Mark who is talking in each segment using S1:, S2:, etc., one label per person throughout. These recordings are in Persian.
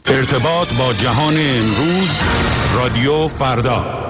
S1: ارتباط با جهان امروز، رادیو فردا.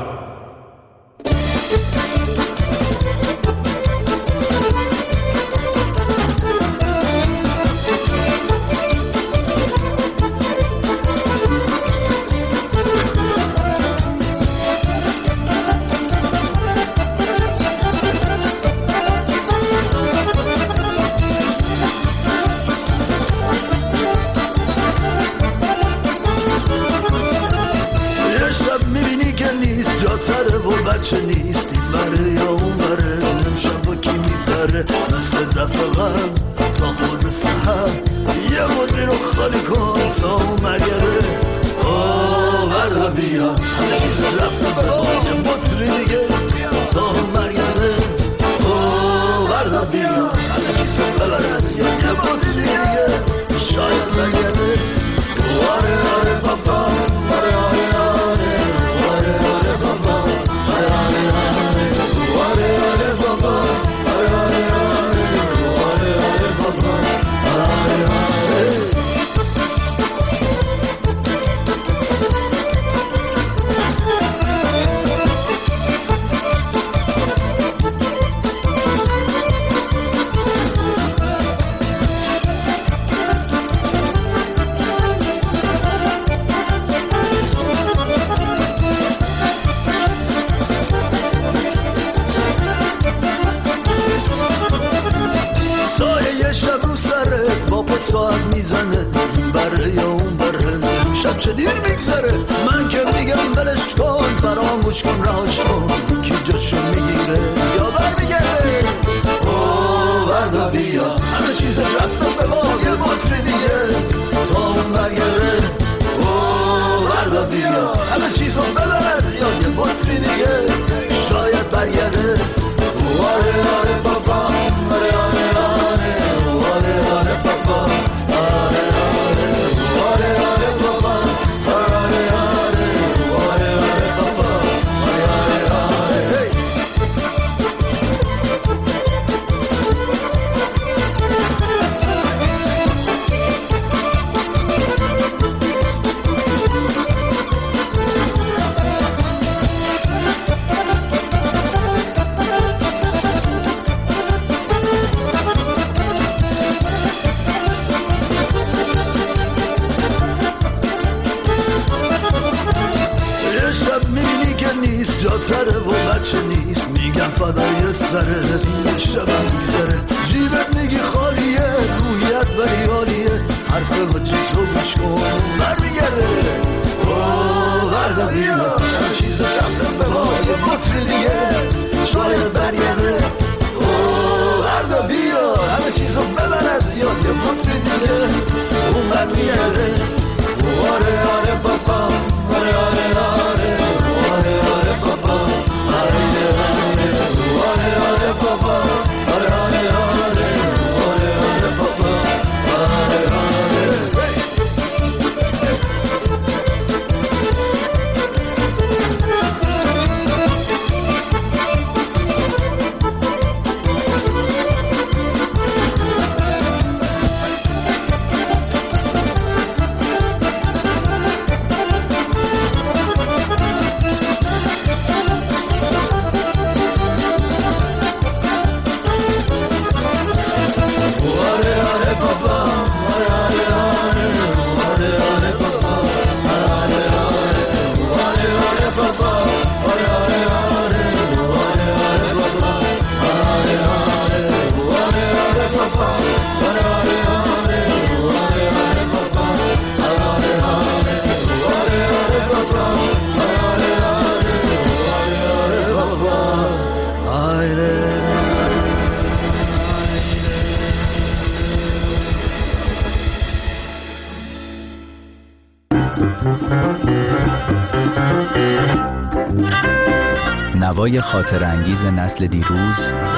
S2: نوای خاطر انگیز نسل دیروز،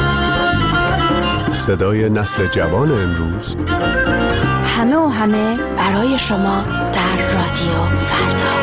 S3: صدای نسل جوان امروز،
S4: همه و همه برای شما در رادیو فردا.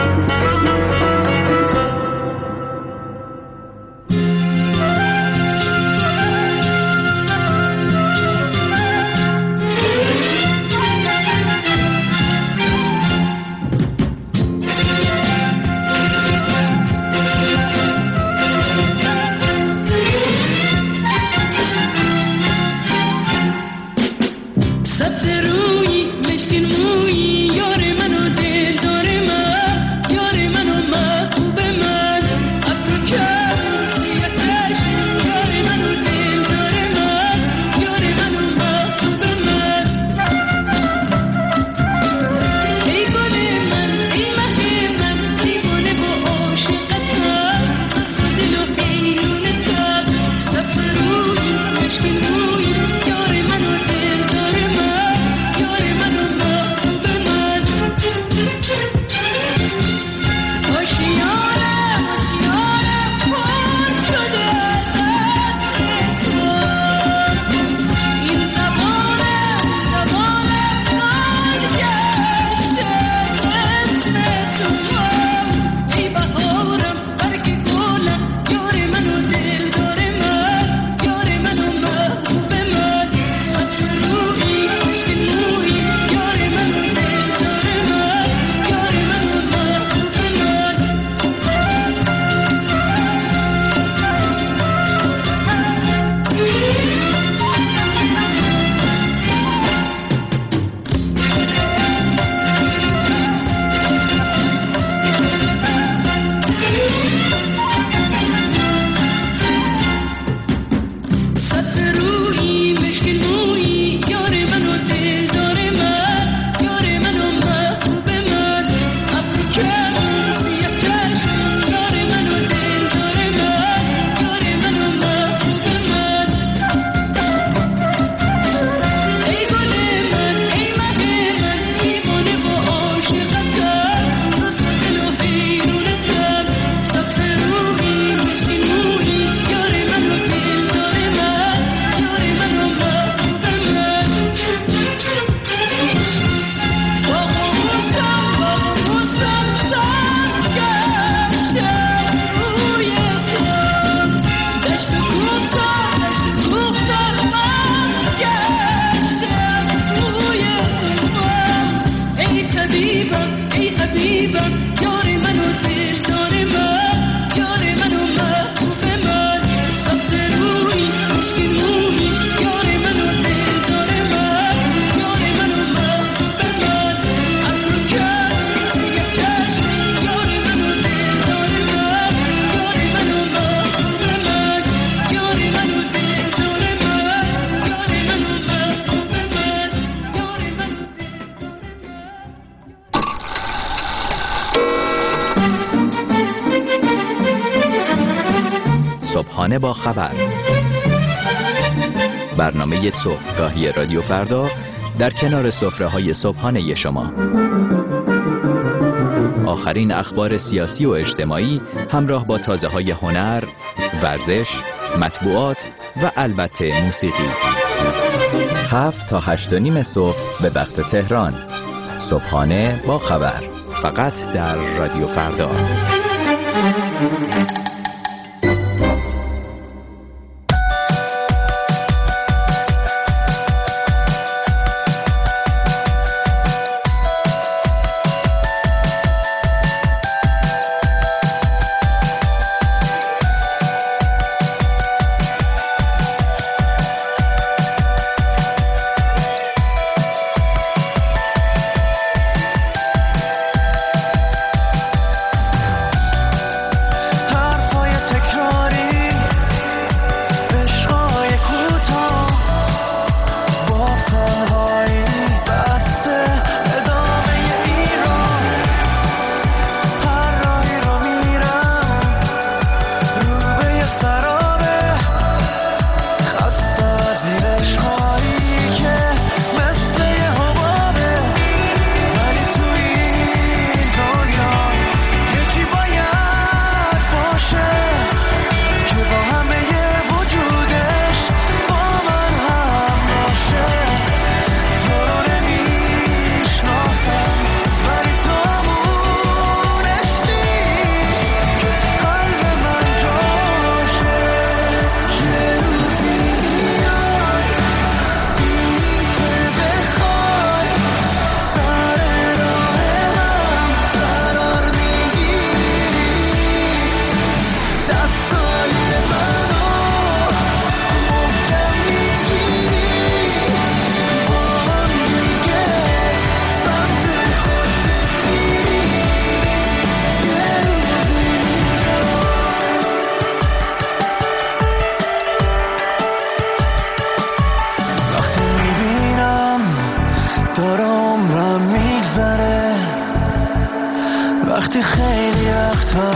S2: صبحانه با خبر، برنامه صبحگاهی رادیو فردا در کنار سفره‌های صبحانه شما. آخرین اخبار سیاسی و اجتماعی همراه با تازه‌های هنر، ورزش، مطبوعات و البته موسیقی. 7 تا 8:30 صبح به وقت تهران. صبحانه با خبر، فقط در رادیو فردا.
S5: وقتی خیلی وقتا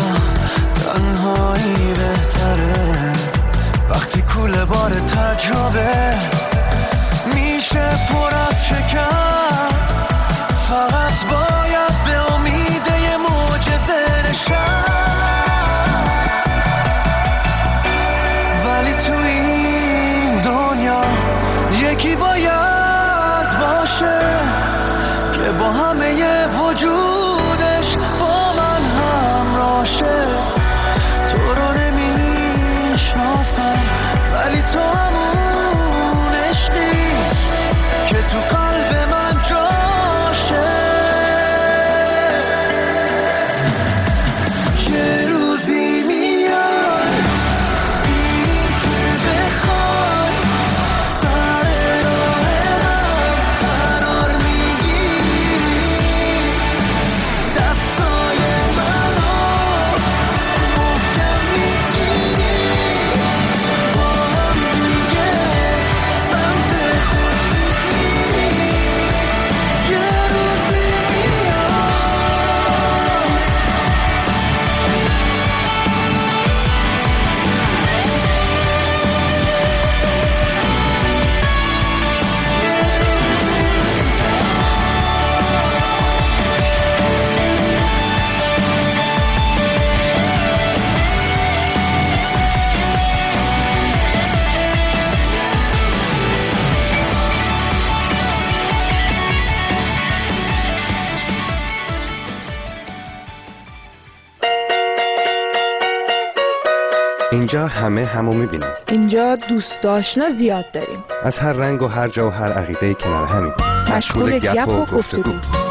S5: تنهایی بهتره، وقتی کوله بار تجربه میشه پر از شکست، فقط باید به امید یه معجزه نشست. ولی تو این دنیا یکی باید باشه که با همه ی وجودش با من همراشه. تو رو نمیشناسم ولی تو همون عشقی که تو قلب من جاشه. یه روزی میاد این که بخوای سر راه من قرار میگیری، دستای منو محکم میگیری، با هم دیگه سمت خورشید میری. یه روزی میاد.
S3: اینجا همه همو میبینن.
S6: اینجا دوست آشنا زیاد داریم.
S3: از هر رنگ و هر جا و هر عقیده کنار همین.
S6: مشغول گپ و گفتگو.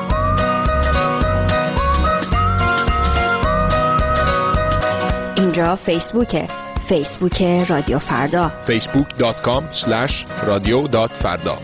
S4: اینجا فیسبوکه، فیسبوک رادیو فردا.
S7: facebook.com/radio.farda.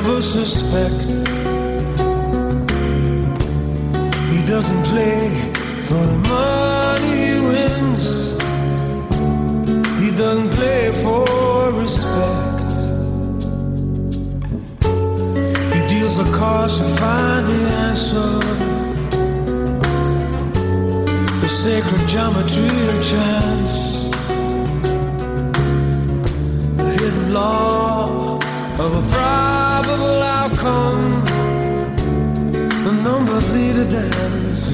S5: never suspect. He doesn't play for the money he wins. He doesn't play for respect. He deals the cards to find the answer. The sacred geometry of chance. The hidden law of a probable outcome. The numbers lead a dance.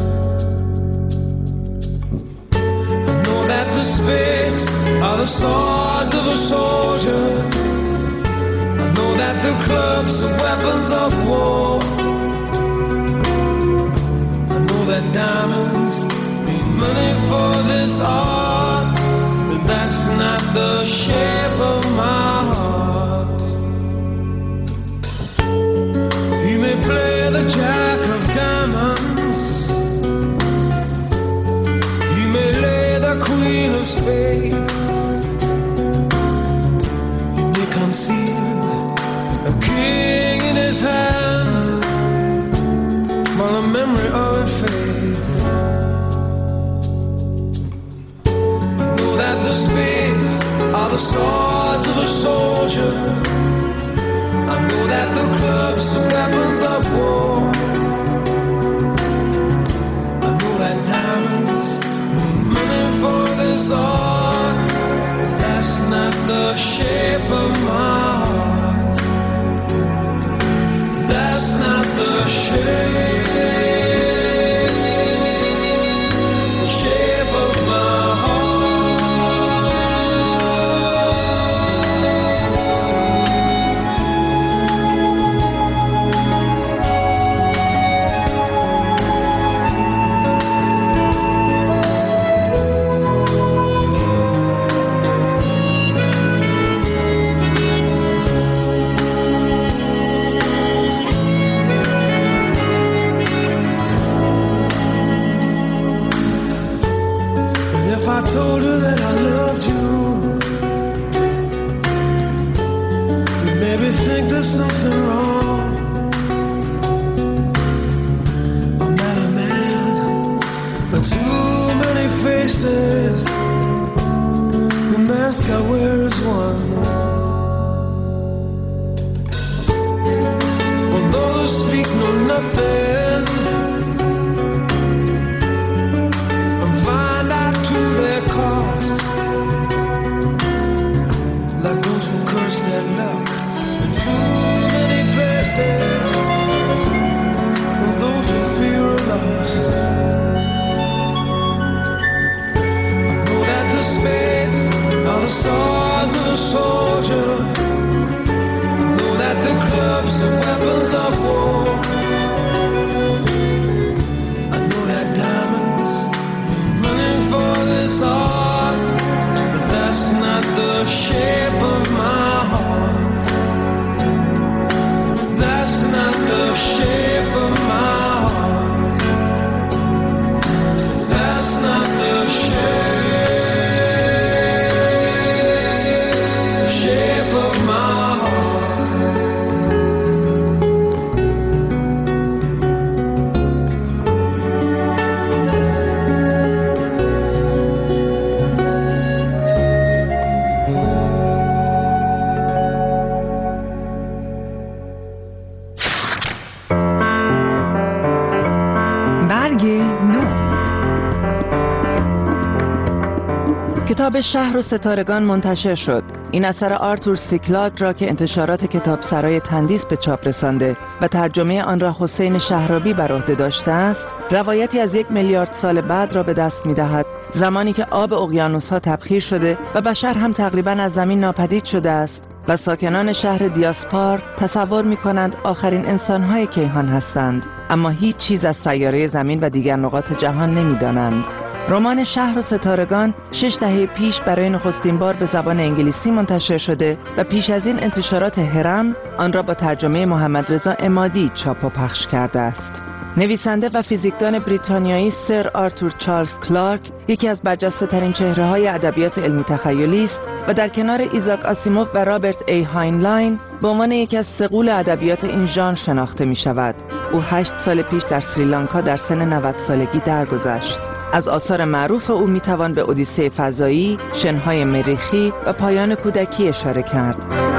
S5: I know that the spades are the swords of a soldier. I know that the clubs are weapons of war. I know that diamonds mean money for this art, but that's not the shape of my heart. He may play the jack of diamonds. He may lay the queen of spades. He may conceal a king in his hand while the memory of it fades. I know that the spades are the swords of a soldier. I know that the clubs are weapons of war. I know that diamonds mean money for this art, but that's not the shape of my heart. That's not the shape of my heart. I told her that I loved you, you maybe think there's something wrong. I'm not a man, but too many faces. The mask I wear is one. Well, those who speak know nothing and find out to their cost, like those who curse their luck in too many places, and those who fear are lost. I know that the spades are the swords of a soldier. I know that the clubs are weapons of war. I know that diamonds mean money for this art, but that's not the shape of my heart. That's not the shape of my heart. That's not the shape of my heart.
S6: برگ نو. کتاب شهر و ستارگان منتشر شد. این اثر آرتور سی کلاک را که انتشارات کتابسرای تندیس به چاپ رسانده و ترجمه آن را حسین شهرابی بر عهده داشته است، روایتی از 1 میلیارد سال بعد را به دست می‌دهد، زمانی که آب اقیانوس‌ها تبخیر شده و بشر هم تقریباً از زمین ناپدید شده است و ساکنان شهر دیاسپار تصور می‌کنند آخرین انسان‌های کیهان هستند، اما هیچ چیز از سیاره زمین و دیگر نقاط جهان نمی‌دانند. رمان شهر و ستارگان 6 دهه پیش برای نخستین بار به زبان انگلیسی منتشر شده و پیش از این انتشارات هرم آن را با ترجمه محمد رضا عمادی چاپ و پخش کرده است. نویسنده و فیزیکدان بریتانیایی سر آرتور چارلز کلارک یکی از برجسته‌ترین چهره‌های ادبیات علمی تخیلی است و در کنار ایزاک آسیموف و رابرت ای هاینلاین به عنوان یکی از صقول ادبیات این ژانر شناخته می‌شود. او 8 سال پیش در سریلانکا در سن 90 سالگی درگذشت. از آثار معروف او می‌توان به اودیسه فضایی، شن‌های مریخی و پایان کودکی اشاره کرد.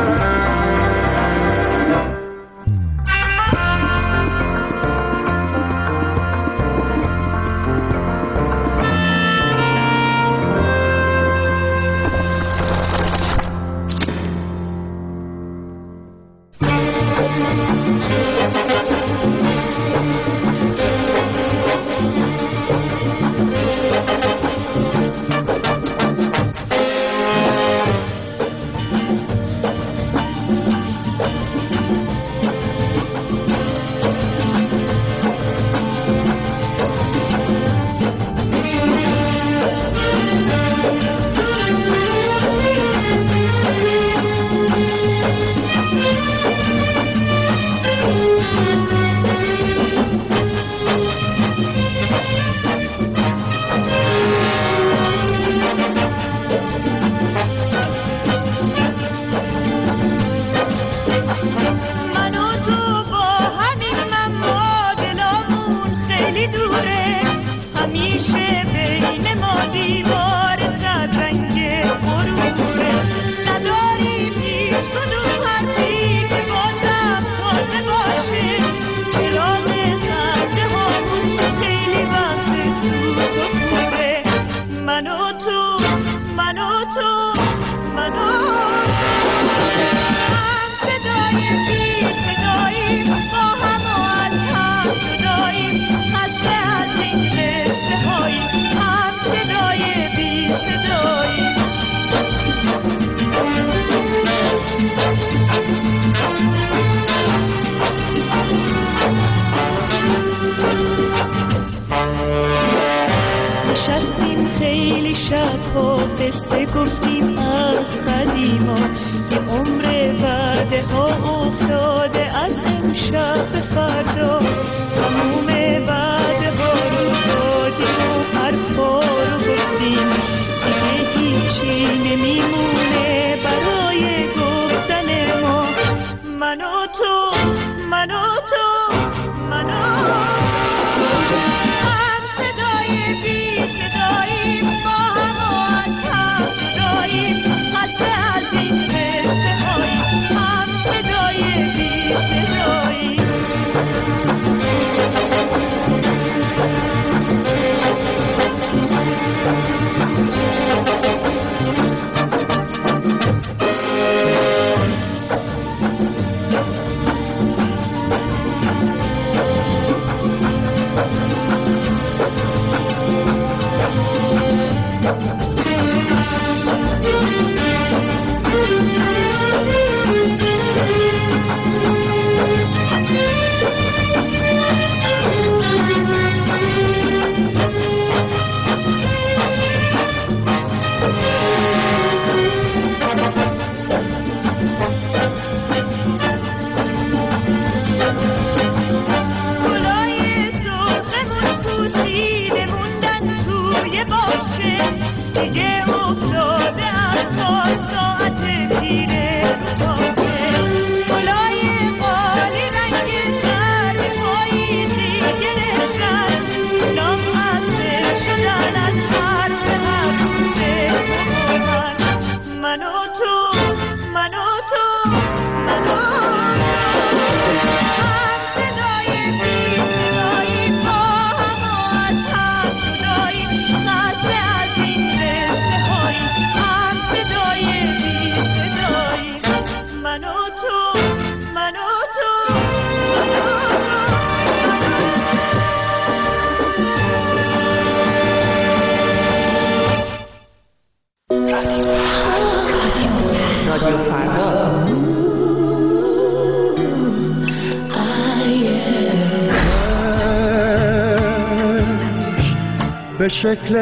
S5: به شکل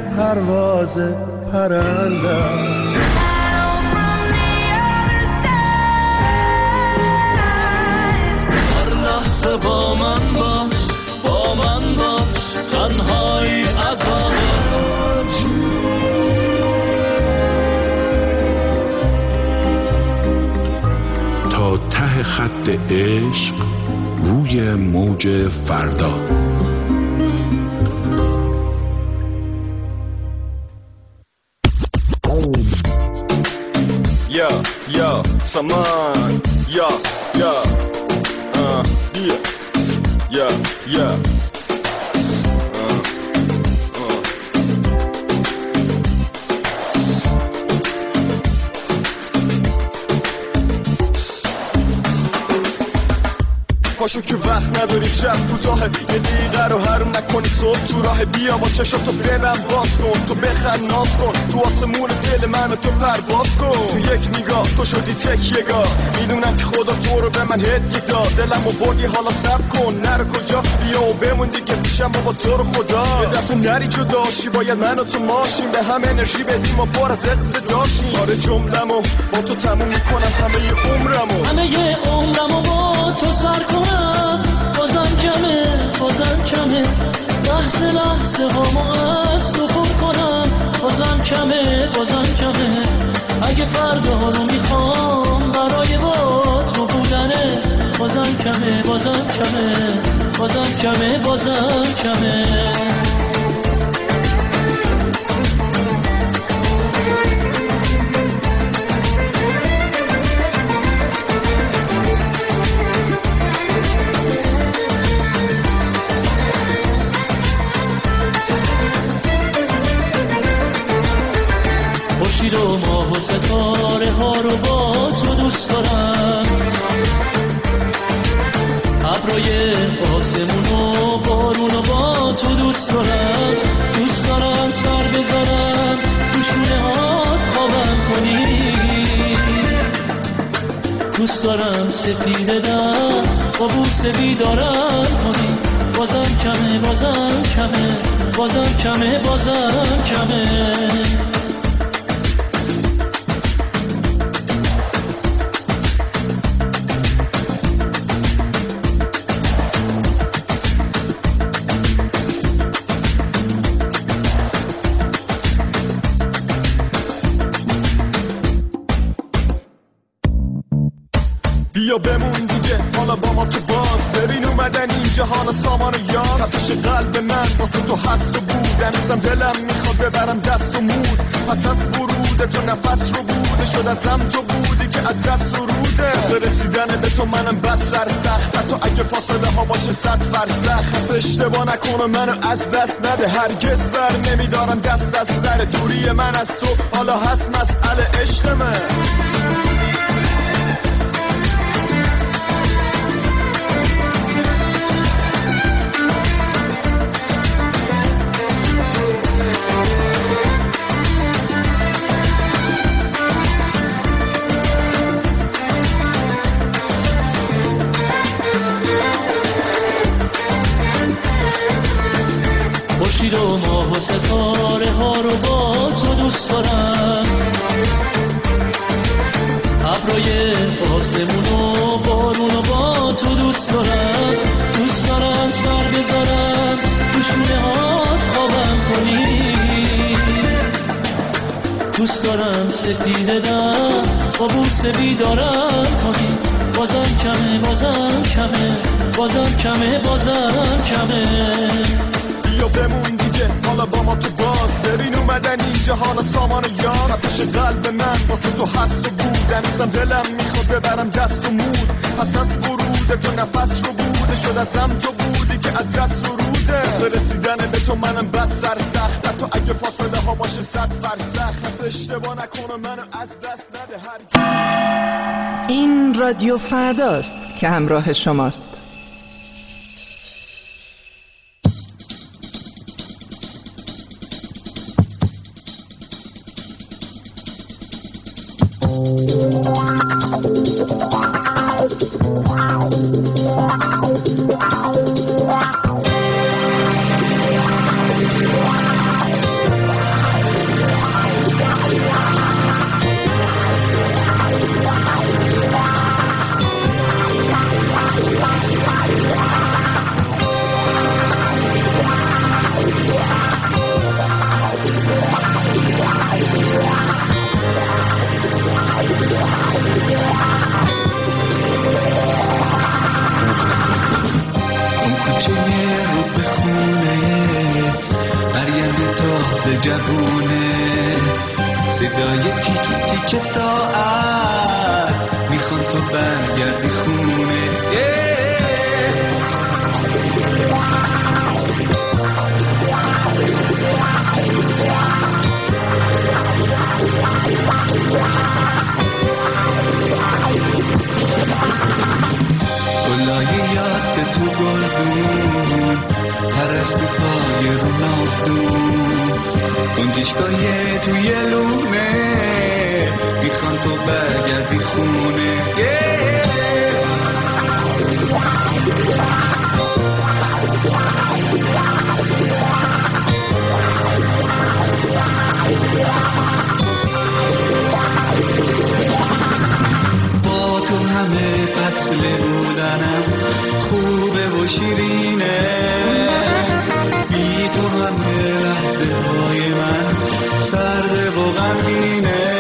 S5: پرواز پرنده هر لحظه با من باش
S1: خط عشق روی موج فردا.
S7: یا سامان یا پاشو که وقت نداری، شب کوتاه، یه دقیقه رو حروم نکنی، صبح تو راه بیا با چشاتو ببند باز کن، تو بخند ناز کن، تو آسمون دل من تو پرواز کن، تو یک نگاه تو شدی تکیه‌گاه، میدونم که خدا تو رو به من هدیه داد، دلمو بردی حالا صبر کن، نرو کجا بیا و بمون دیگه پیشم بابا تو رو خدا، یه دفعه نری جداشی، باید من و تو ماشین به هم انرژی بدیم و پر از اقتداشیم، آره جملمو با تو تموم میکنم، همه ی عمرمو با تو سر کنم، بازم کمه لحظه هامو از تو پر کنم، بازم کمه اگه فردا رو میخوام برای با تو بودنه، بازم کمه و ماه و ستاره ها رو با تو دوست دارم، ابرای آسمون و بارون رو با تو دوست دارم سر بذارم تو شونه هات خوابم کنی، دوست دارم سپیده دم با بوسه بیدارم کنی، بازم کمه بیا بمون دیگه حالا با ما تو باز، ببین اومدن اینجا حالا سامان یار، پسش قلب من واسه تو هست و بود، هنوزم دلم میخواد ببرم دست و مود، پس از ورود تو نفس رو بوده شد ازم تو بودی که از دست سروده، رسیدن به تو منم بد سر سخت، حتی اگه فاصله ها باشه 100 فرسخ، پس اشتباه نکنه منو از دست نده، هرگز بر نمیدارم دست از سر دوری من از تو، حالا هست مسئله عشق من. و ماه و ستاره ها رو با تو دوست دارم، ابرای آسمون و بارون رو با تو دوست دارم سر بذارم تو شونه هات خوابم کنی، دوست دارم سپیده دم با بوسه بیدارم کنی، بازم کمه بیا بمون دیگه حالا با ما تو باز، ببین اومدن اینجا حالا سامان یار، پسش قلب من واسه تو هست و بود، هنوزم دلم میخواد ببرم دست و مود، پس از ورود تو نفس رو بوده شد ازم تو بودی که از دست سروده، رسیدن به تو منم بد سر سخت، حتی اگه فاصله ها باشه 100 فرسخ، پس اشتباه نکنه منو از دست نده هرگز.
S6: این رادیو فرداست که همراه شماست.
S5: باز جوونه، صدای تیک تیک ساعت میخوان تو برگردی خونه. گلای یاس تو گلدون، پرستو پای رو نافتون، گنجشگاه توی لونه میخوان تو برگردی خونه. با تو همه فصل بودنم خوبه و شیرینه، بی تو همه لحظه های من سرده و غمگینه.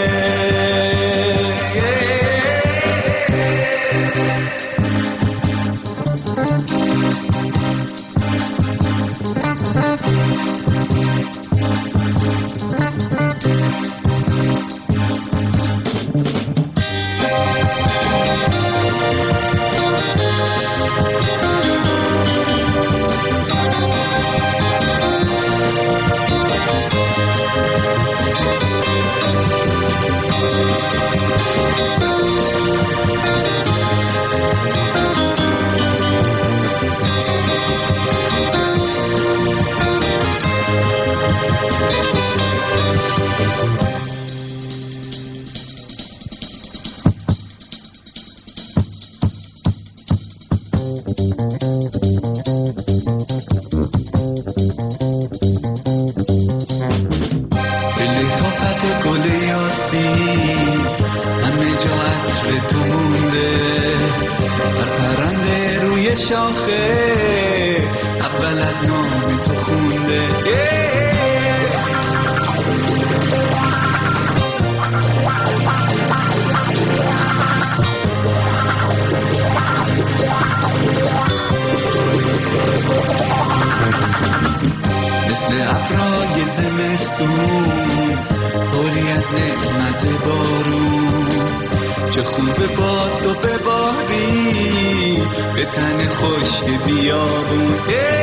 S5: چه خوبه باز تو بباری به تن خشک بیابون.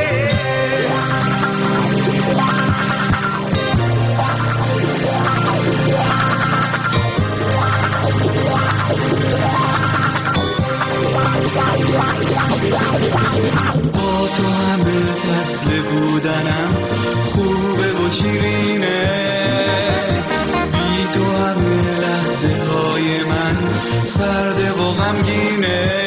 S5: با تو همه فصل بودنم خوبه و شیرینه، بی تو همه لحظه های من سرده و غمگینه.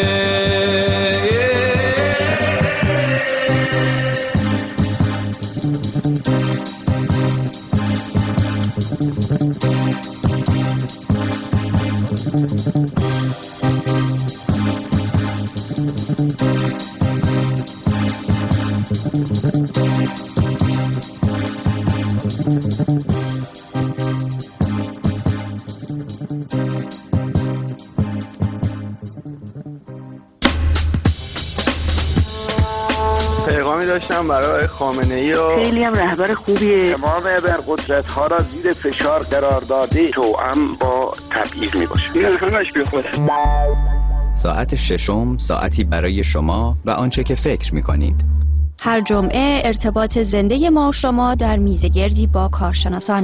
S8: پیغامی داشتم برای خامنه‌ای و
S9: خیلی هم رهبر خوبیه.
S8: تمام ابرقدرت‌ها را زیر فشار قرار داده، توأم با تبعیض میباشه. این همش بیخوده.
S2: ساعت ششم ساعتی برای شما و آنچه که فکر می‌کنید.
S4: هر جمعه ارتباط زنده ما و شما در میزگردی با کارشناسان.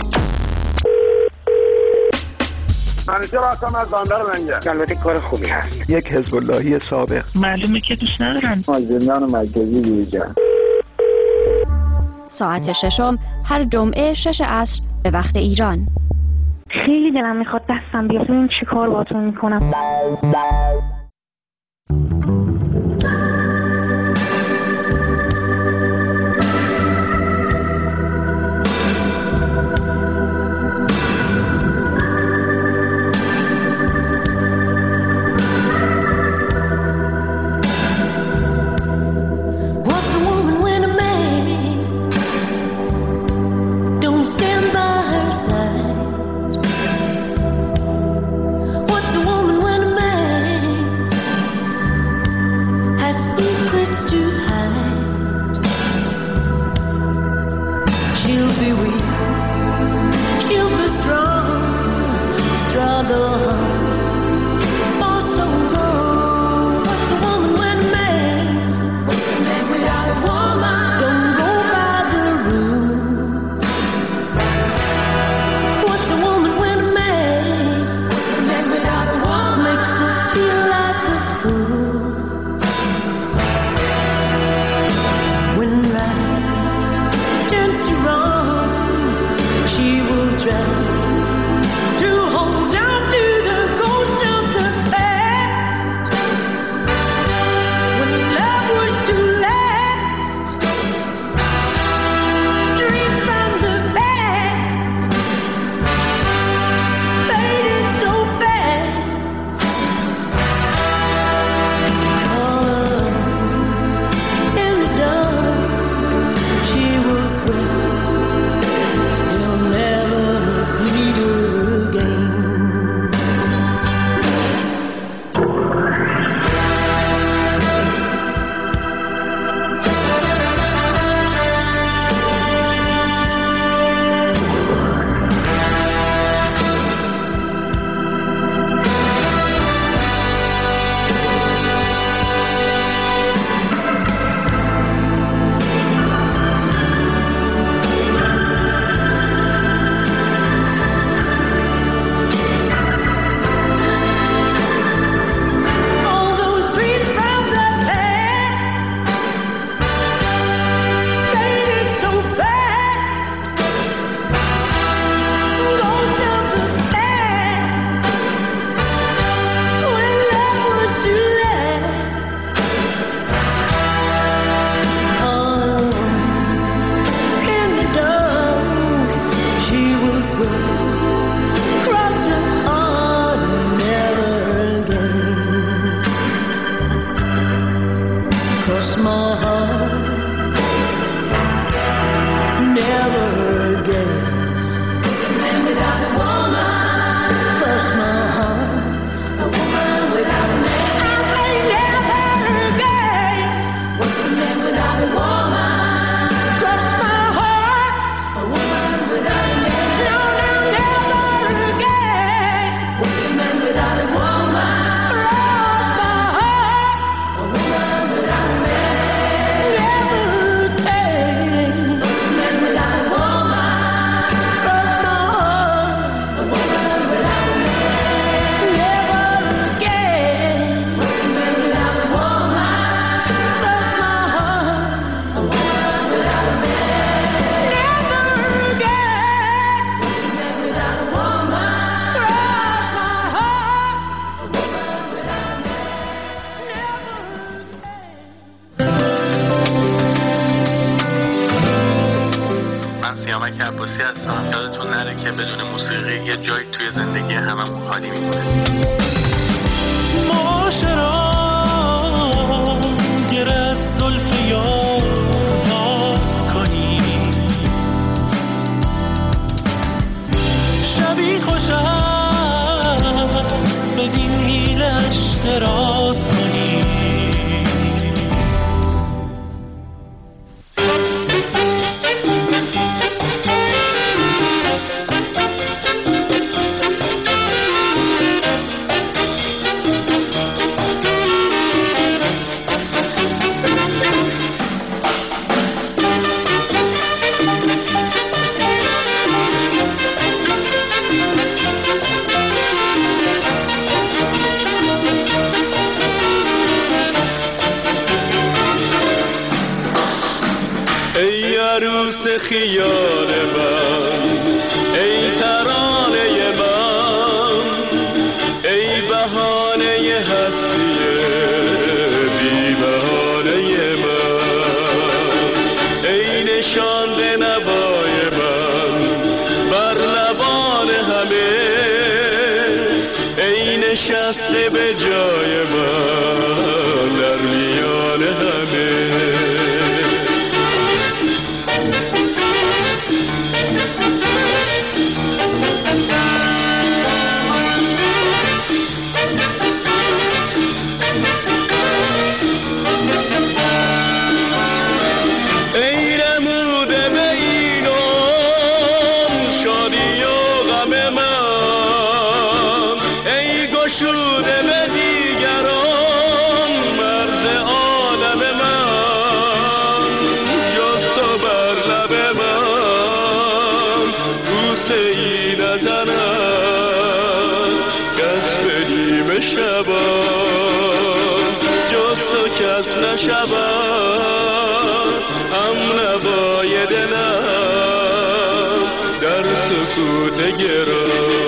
S8: منیجر هستم از بندر منگه. البته کار خوبی هست. یک حزب اللهی سابق.
S9: معلومه که دوست ندارن.
S8: زندان مرکزی بیرجن.
S4: ساعت ششم هر جمعه 6 عصر به وقت ایران.
S9: خیلی دلم میخواد دستم بیاد ببینم چی کار باهاتون میکنم.
S10: What's a woman when a man
S5: Cross my heart, never again. What's a man without a woman? Cross my heart, a woman without a man. I say never again. What's a man without a woman? Cross my heart, a woman without a man. No, no, never again. What's a man without a woman? Cross my heart, a woman without a man. Never again. What's a man without a woman? Cross my heart, a woman without a man. Never again. What's a man without a woman? Cross my heart, a woman without a man. Never again. What's a man without a woman? Cross my heart, a woman without a man.
S10: من سیامک عباسی هستم. یادتون نره که بدون موسیقی یه جایی توی زندگی هممون خالی میمونه.
S5: معاشران گر از زلف یار باز کنی، شبی خوش است بدین حیلش دراز کنی.
S7: ای عروس خیال من، ای ترانه من، ای بهانه هستی بی بهانه من، ای نشانده نوای من بر لبان همه، ای نشسته به جای من در میان همه. ای رموده به این شادی و غم من، ای گشوده به دیگران مرز عالم من، جز تو بر لب من بوسه ای نزند کس به نیم شبان، جز تو کس نشود هم نوای دلم در سکوت گران.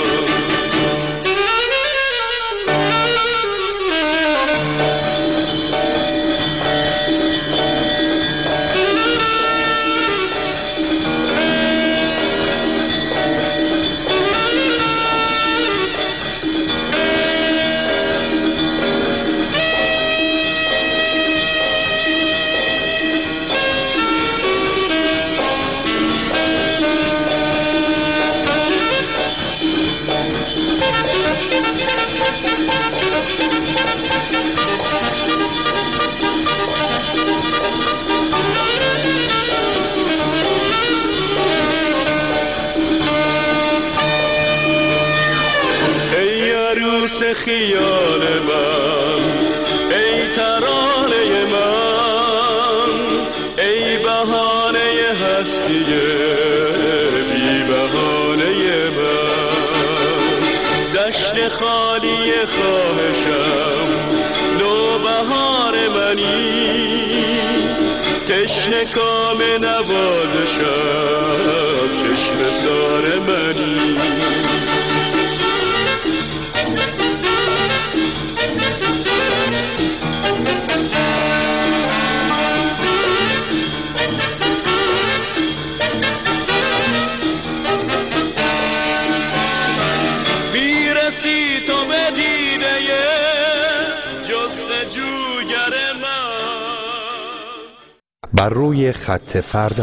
S7: خیال من، ای ترانه من، ای بهانه هستی بی بهانه من، دشت خالی خواهشم نوبهار منی، تشنه کام نوازشم چشم سار منی. میرسی تو به دیده جستجوگر من،
S3: بر روی خط فردا.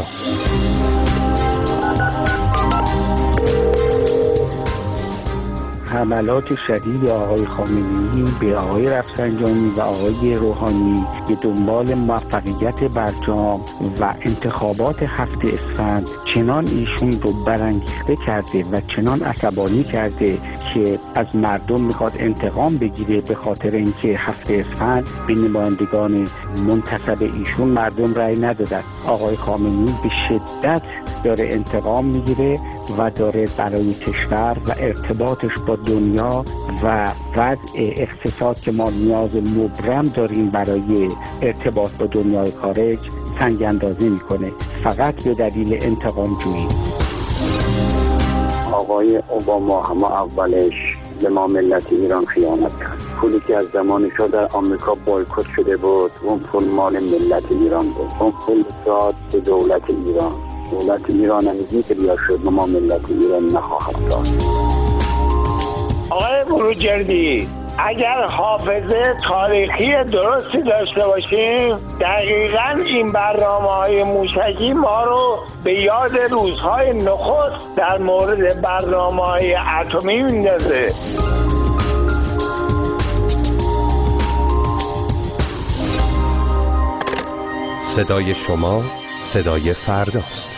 S8: حملات شدید آقای خامنه‌ای به آقای رفسنجانی و آقای روحانی به دنبال موفقیت برجام و انتخابات 7 اسفند چنان ایشون رو برانگیخته کرده و چنان عصبانی کرده که از مردم میخواد انتقام بگیره، به خاطر اینکه 7 اسفند به نمایندگان منتخب ایشون مردم رأی ندادن. آقای خامنه‌ای به شدت داره انتقام میگیره و داره برای کشور و ارتباطش با دنیا و وضع اقتصاد که ما نیاز مبرم داریم برای ارتباط با دنیای خارج سنگ اندازی میکنه، فقط به دلیل انتقام جویی.
S11: آقای اوباما هم اولش به ما ملت ایران خیانت کرد. پولی که از زمان شد در آمریکا بایکوت شده بود، اون پول مال ملت ایران بود. اون پول داد به دولت ایران. دولت ایران همیزی که بیا شد ما ملت ایران نخواهد داد.
S12: آقای بروجردی، اگر حافظه تاریخی درستی داشته باشیم دقیقاً این برنامه‌های موشکی ما رو به یاد روزهای نخست در مورد برنامه‌های اتمی میندازه.
S3: صدای شما صدای فرداست.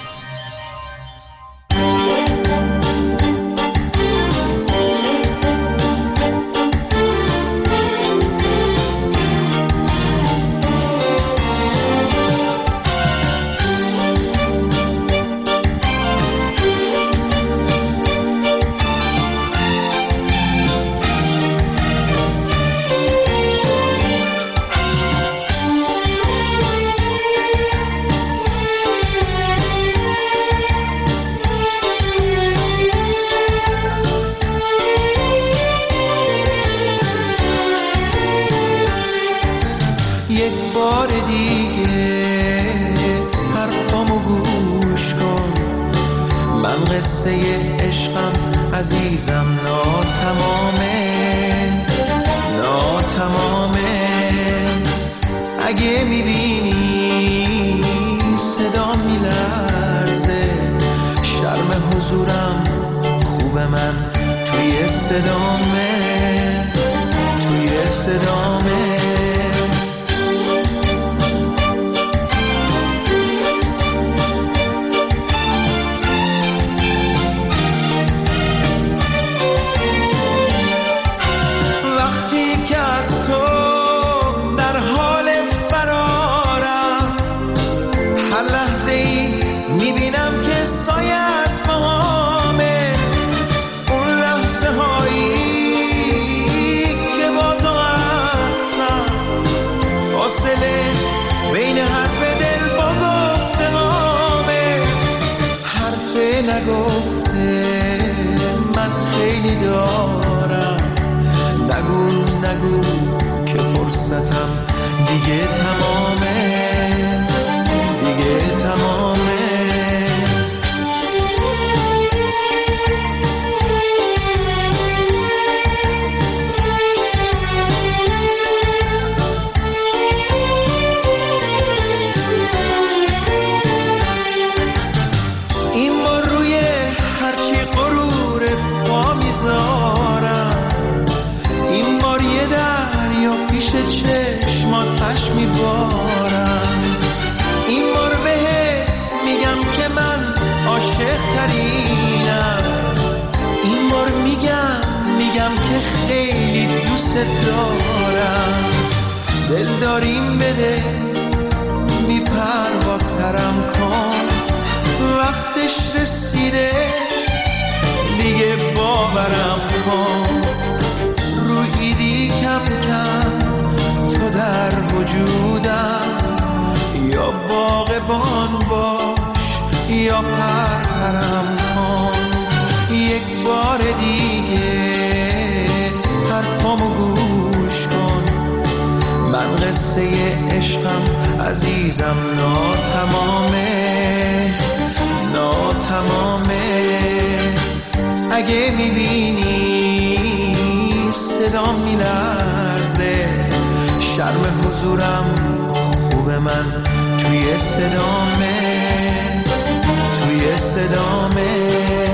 S13: صدا میلرزه، شرم حضورم خوب من توی صدامه، توی صدامه.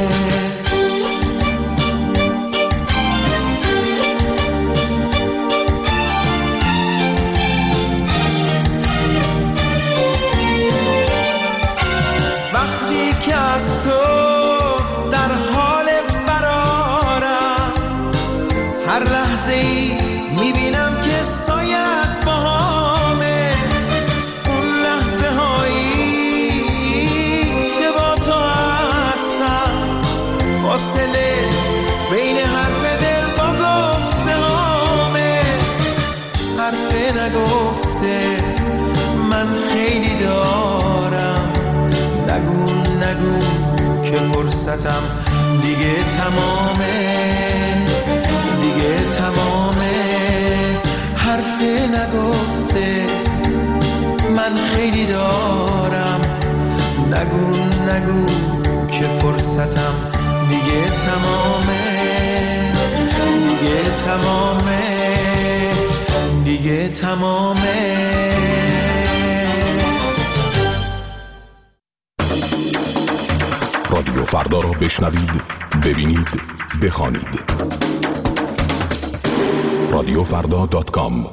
S13: وقتی که از تو در حال فرارم، هر لحظه ای میبینم که سایت باهامه. اون لحظه هایی که با تو هستم، فاصله بین حرف دل با گفته هامه. حرف نگفته من خیلی دارم، نگو نگو که فرصتم دیگه تمامه، دیگه تمامه. حرف نگفته من خیلی دارم، نگو نگو که فرصتم دیگه تمامه، دیگه تمامه، دیگه تمامه.
S1: رادیو فردا را بشنوید، ببینید، بخوانید. رادیوفردا.com.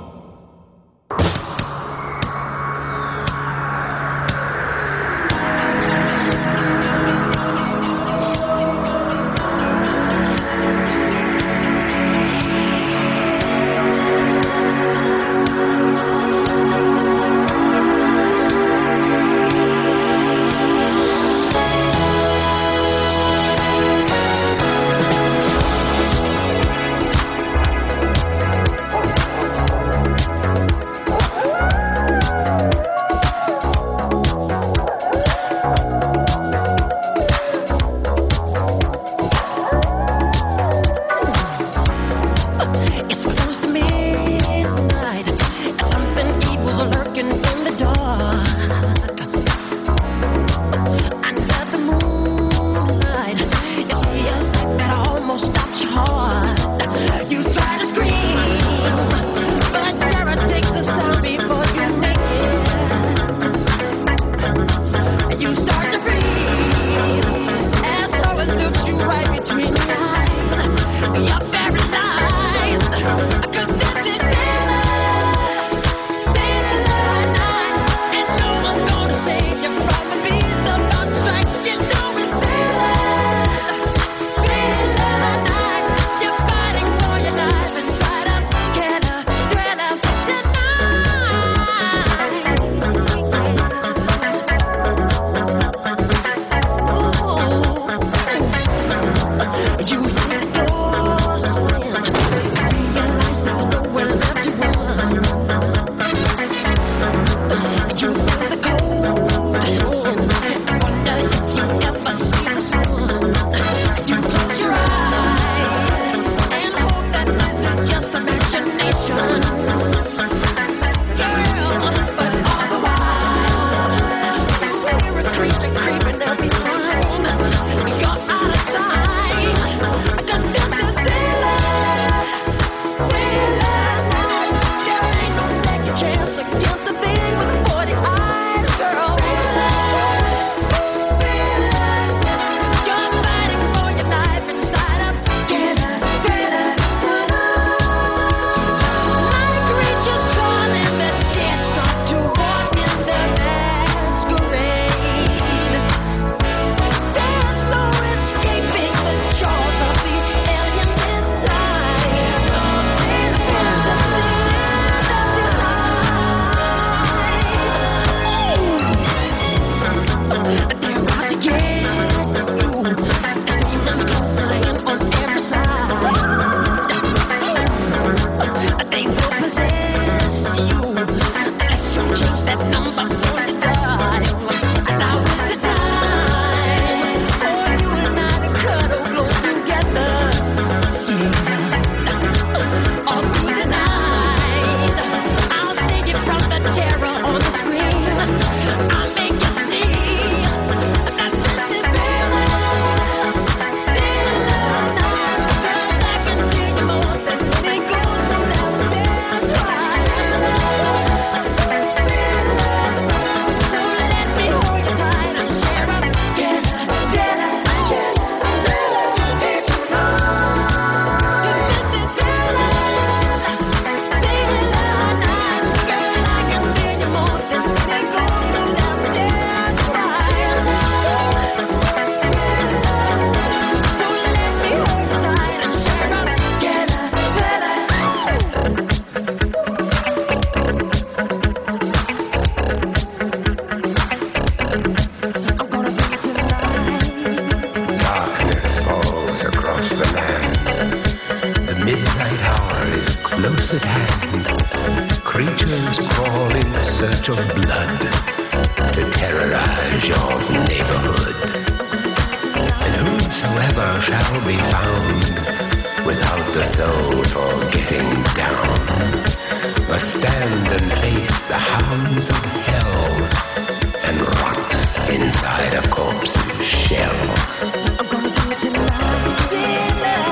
S14: all in search of blood to terrorize your neighborhood. And whosoever shall be found without the soul for getting down must stand and face the hounds of hell and rot inside a corpse's shell. I'm gonna do it tonight, dealer.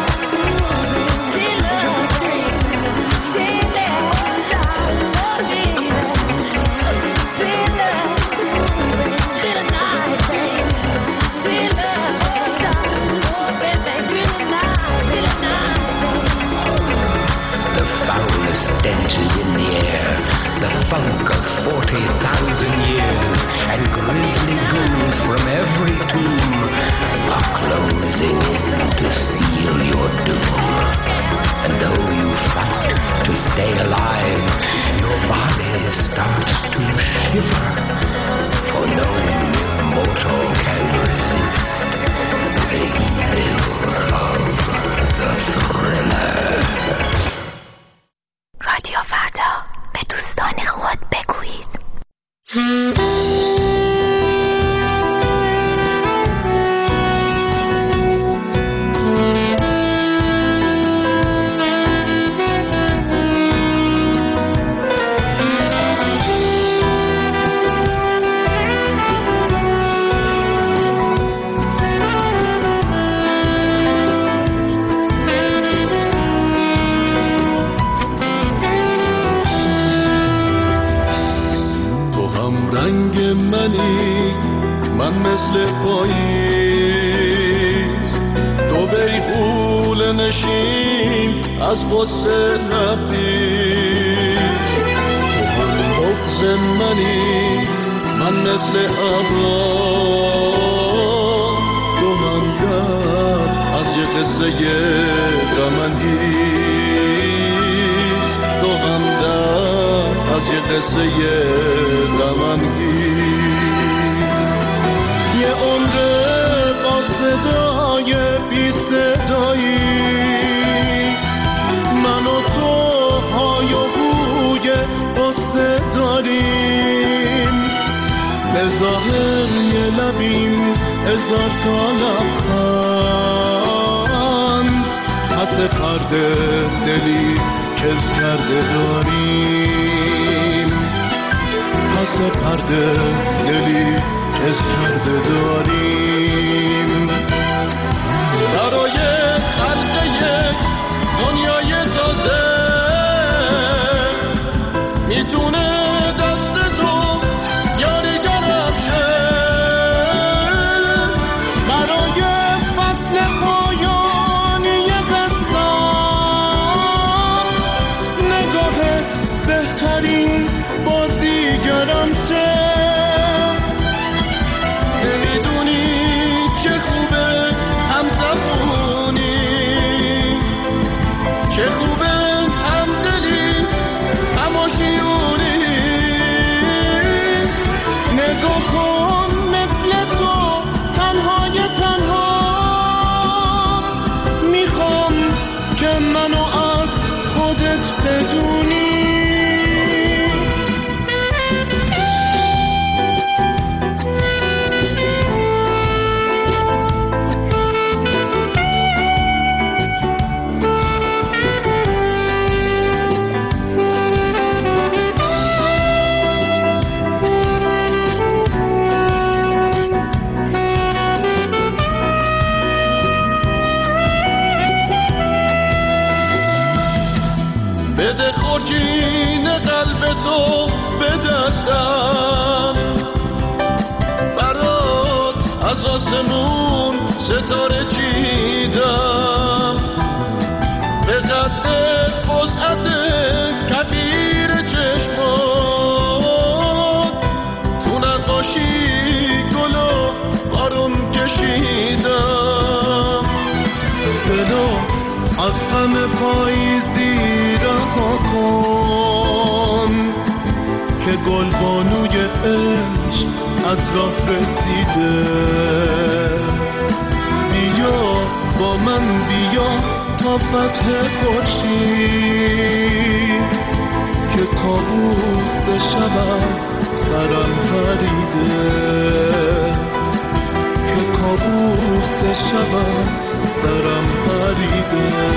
S14: Stenches in the air, the funk of 40,000 years, and grisly ghouls from every tomb are closing in to seal your doom. And though you fight to stay alive, your body starts to shiver, for no mortal can resist the evil of the thriller.
S4: رادیو فردا، به دوستان خود بگویید.
S7: من مثل پاییز تو بیغول نشین از غصه لبریز تو هم بغض منی من مثل ابرام تو هم در از یه قصه غم‌انگیز تو هم در از یه قصه غم‌انگیز یه عمره با صدای بی صدایی من و تو های و هوی قصه داریم به ظاهر یه لبیم هزار تا لبخند پس پرده دلی کز کرده داریم پس پرده دلی کز کرده داریم برای خلق یک دنیای تازه میتونه دست تو یاریگرم شه برای فصل پایانی قصه نگاهت بهترین بازیگرم شه چه خوبه همدلی هماشیونی نگاه کن مثل تو تنهای تنها میخوام که منو از خودت بدونی بده خورجین قلب تو به دستم برات از آسمون ستاره چیدم به قد وسعت کبیر چشمات تو نقاشی گل و بارون کشیدم دلو از غم پاییزی رها کن که گلبانوی عشق از راه رسیده بیا با من بیا تا فتح خورشید
S15: که کابوس شب از سرم پریده، که کابوس شب از سرم پریده.